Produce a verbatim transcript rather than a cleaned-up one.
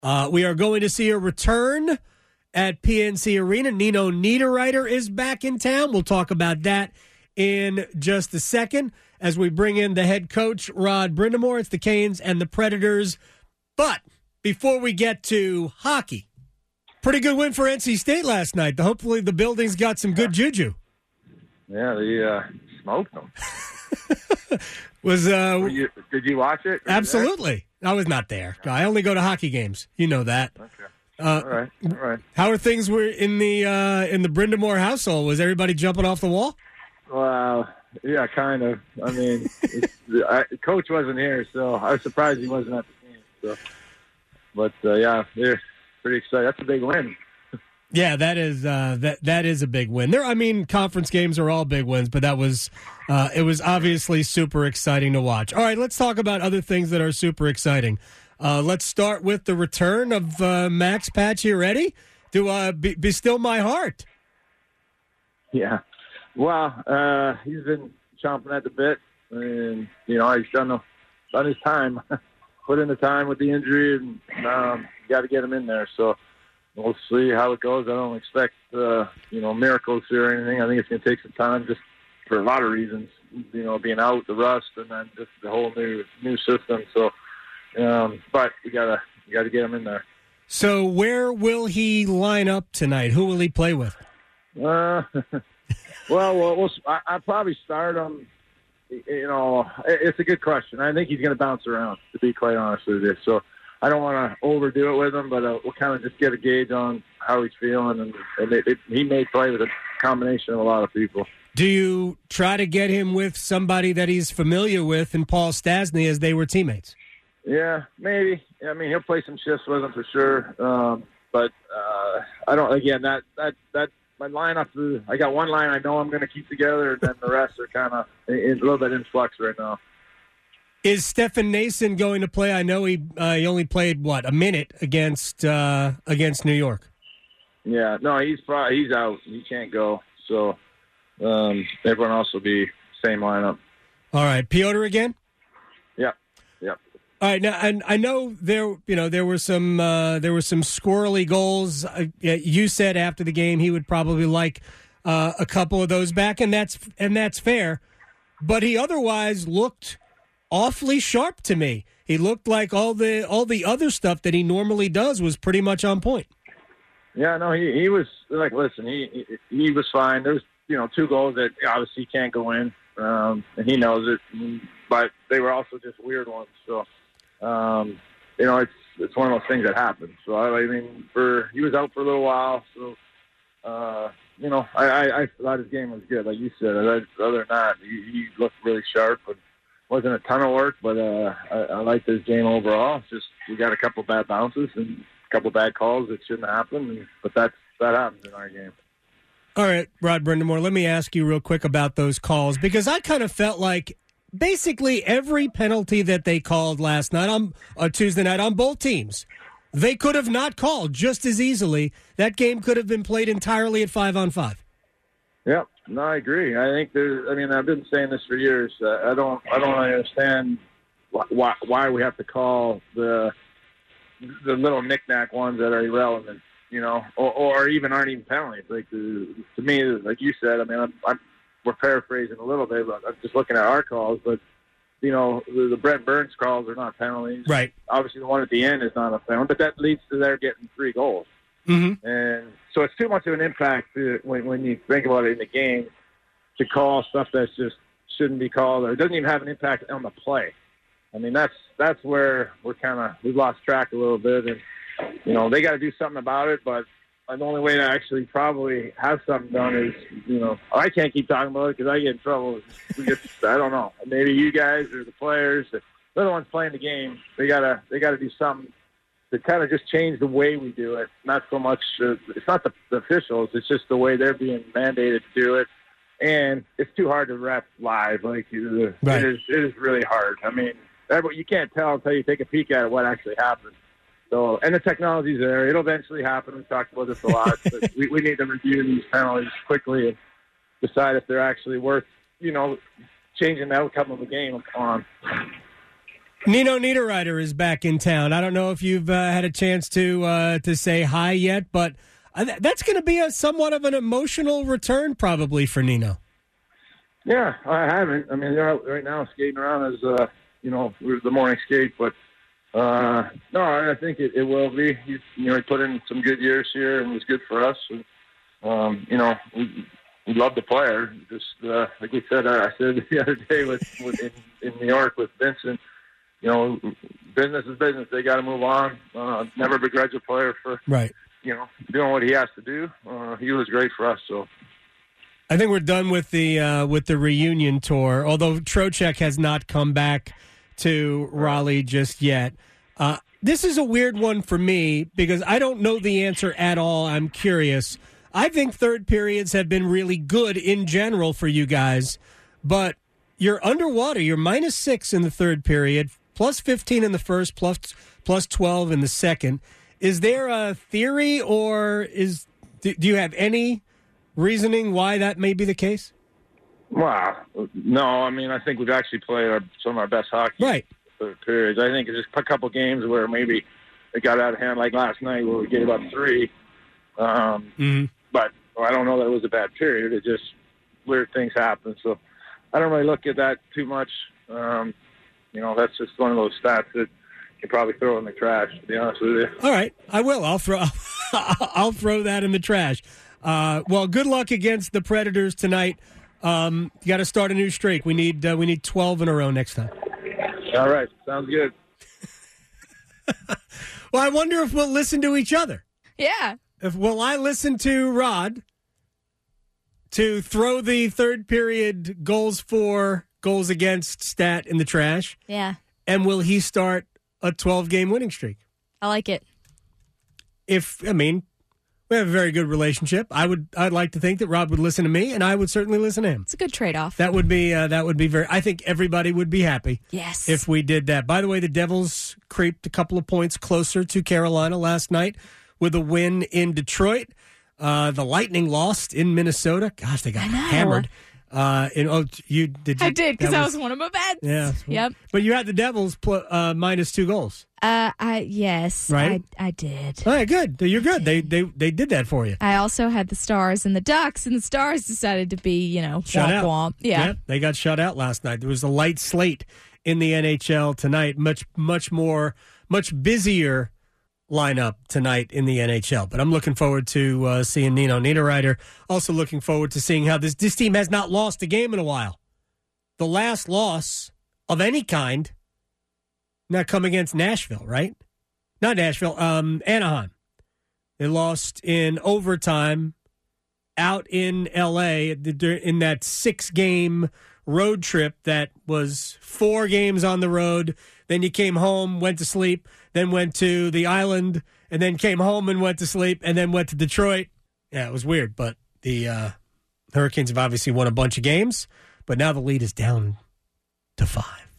Uh, we are going to see a return at P N C Arena. Nino Niederreiter is back in town. We'll talk about that in just a second as we bring in the head coach, Rod Brind'Amour. It's the Canes and the Predators. But before we get to hockey, pretty good win for N C State last night. Hopefully the building's got some good juju. Yeah, they uh, smoked them. Was uh, you, Did you watch it? Absolutely. I was not there. I only go to hockey games. You know that. Okay. Uh, all right. All right. How are things were in the uh, in the Brind'Amour household? Was everybody jumping off the wall? Well, yeah, kind of. I mean, it's, I, Coach wasn't here, so I was surprised he wasn't at the game. So, but uh, yeah, they're pretty excited. That's a big win. Yeah, that is uh, that that is a big win. There, I mean, conference games are all big wins, but that was uh, it was obviously super exciting to watch. All right, let's talk about other things that are super exciting. Uh, let's start with the return of uh, Max Pacioretty to uh, be, be still my heart. Yeah, well, uh, he's been chomping at the bit, and you know he's done, the, done his time, put in the time with the injury, and um, you got to get him in there. So. We'll see how it goes. I don't expect, uh, you know, miracles here or anything. I think it's going to take some time just for a lot of reasons, you know, being out, the rust, and then just the whole new new system. So, um, but we got to we got to get him in there. So where will he line up tonight? Who will he play with? Uh, well, we'll, we'll I, I'll probably start him. You know, it's a good question. I think he's going to bounce around, to be quite honest with you. So, I don't want to overdo it with him, but uh, we'll kind of just get a gauge on how he's feeling. And, and it, it, he may play with a combination of a lot of people. Do you try to get him with somebody that he's familiar with in Paul Stastny as they were teammates? Yeah, maybe. I mean, he'll play some shifts with him for sure. Um, but uh, I don't, again, that, that, that, my lineup, is, I got one line I know I'm going to keep together, and then the rest are kind of a little bit in flux right now. Is Stefan Nason going to play? I know he uh, he only played what a minute against uh, against New York. Yeah, no, he's probably, he's out. He can't go. So um, everyone else will be same lineup. All right, Piotr again. Yep, yep. All right, now and I know there you know there were some uh, there were some squirrely goals. Uh, you said after the game he would probably like uh, a couple of those back, and that's and that's fair. But he otherwise looked awfully sharp to me. He looked like all the all the other stuff that he normally does was pretty much on point. Yeah, no, he he was like, listen, he he, he was fine. There's you know two goals that obviously can't go in, um, and he knows it. But they were also just weird ones. So, um, you know, it's it's one of those things that happen. So I mean, for he was out for a little while. So, uh, you know, I, I I thought his game was good, like you said. Other than that, he, he looked really sharp. But wasn't a ton of work, but uh, I, I liked his game overall. It's just we got a couple bad bounces and a couple bad calls that shouldn't happen, but that's that happens in our game. All right, Rod Brind'Amour, let me ask you real quick about those calls, because I kind of felt like basically every penalty that they called last night on uh, Tuesday night on both teams, they could have not called just as easily. That game could have been played entirely at five on five. Yep. No, I agree. I think there's. I mean, I've been saying this for years. Uh, I don't. I don't understand why why we have to call the the little knick-knack ones that are irrelevant, you know, or, or even aren't even penalties. Like the, to me, like you said. I mean, I'm, I'm we're paraphrasing a little bit, but I'm just looking at our calls. But you know, the, the Brent Burns calls are not penalties. Right. Obviously, the one at the end is not a penalty, but that leads to their getting three goals. Mm-hmm. And so it's too much of an impact to, when, when you think about it in the game to call stuff that just shouldn't be called, or it doesn't even have an impact on the play. I mean, that's that's where we're kind of we've lost track a little bit, and you know they got to do something about it. But the only way to actually probably have something done is, you know, I can't keep talking about it because I get in trouble. We get, I don't know, maybe you guys or the players, they're the ones playing the game. They gotta they gotta do something to kind of just change the way we do it. Not so much, uh, it's not the, the officials, it's just the way they're being mandated to do it. And it's too hard to ref live. Like, uh, right. it is it is really hard. I mean, you can't tell until you take a peek at what actually happened. So, and the technology's there. It'll eventually happen. We've talked about this a lot. But we, we need to review these penalties quickly and decide if they're actually worth, you know, changing the outcome of the game on. Nino Niederreiter is back in town. I don't know if you've uh, had a chance to uh, to say hi yet, but uh, that's going to be a somewhat of an emotional return probably for Nino. Yeah, I haven't. I mean, they're out right now skating around as, uh, you know, the morning skate, but uh, no, I think it, it will be. He's, you know, he put in some good years here and was good for us. And, um, you know, we, we love the player. Just uh, like we said, uh, I said the other day with, with in, in New York with Vincent, you know, business is business. They got to move on. Uh, never begrudge a player for, right. you know, doing what he has to do. Uh, he was great for us. So I think we're done with the uh, with the reunion tour. Although Trocheck has not come back to Raleigh just yet. Uh, this is a weird one for me because I don't know the answer at all. I'm curious. I think third periods have been really good in general for you guys, but you're underwater. You're minus six in the third period. Plus fifteen in the first, plus plus twelve in the second. Is there a theory, or is do you have any reasoning why that may be the case? Wow, no. I mean, I think we've actually played our, some of our best hockey right for periods. I think it's just a couple games where maybe it got out of hand, like last night where we gave up three. Um, mm-hmm. But well, I don't know that it was a bad period. It just weird things happen. So I don't really look at that too much. Um, You know, that's just one of those stats that you probably throw in the trash, to be honest with you. All right. I will. I'll throw I'll throw that in the trash. Uh, well, good luck against the Predators tonight. Um, you got to start a new streak. We need uh, we need twelve in a row next time. All right. Sounds good. Well, I wonder if we'll listen to each other. Yeah. If will I listen to Rod to throw the third period goals for goals against stat in the trash? Yeah. And will he start a twelve-game winning streak? I like it. If, I mean, we have a very good relationship. I would, I'd like to think that Rob would listen to me, and I would certainly listen to him. It's a good trade-off. That would be, uh, that would be very, I think everybody would be happy. Yes. If we did that. By the way, the Devils creeped a couple of points closer to Carolina last night with a win in Detroit. Uh, the Lightning lost in Minnesota. Gosh, they got hammered. Uh, in, oh, you did. You, I did because that, that was one of my bets. Yeah. Yep. But you had the Devils pl- uh, minus two goals. Uh, I yes. Right. I, I did. All right, good. You're good. They they they did that for you. I also had the Stars and the Ducks, and the Stars decided to be, you know, shut womp out. Womp. Yeah. yeah. They got shut out last night. There was a light slate in the N H L tonight. Much much more much busier lineup tonight in the N H L. But I'm looking forward to uh, seeing Nino Niederreiter. Also looking forward to seeing how this this team has not lost a game in a while. The last loss of any kind not come against Nashville, right? Not Nashville, um, Anaheim. They lost in overtime out in L A in that six-game road trip that was four games on the road. Then you came home, went to sleep, then went to the island, and then came home and went to sleep, and then went to Detroit. Yeah, it was weird, but the uh, Hurricanes have obviously won a bunch of games, but now the lead is down to five.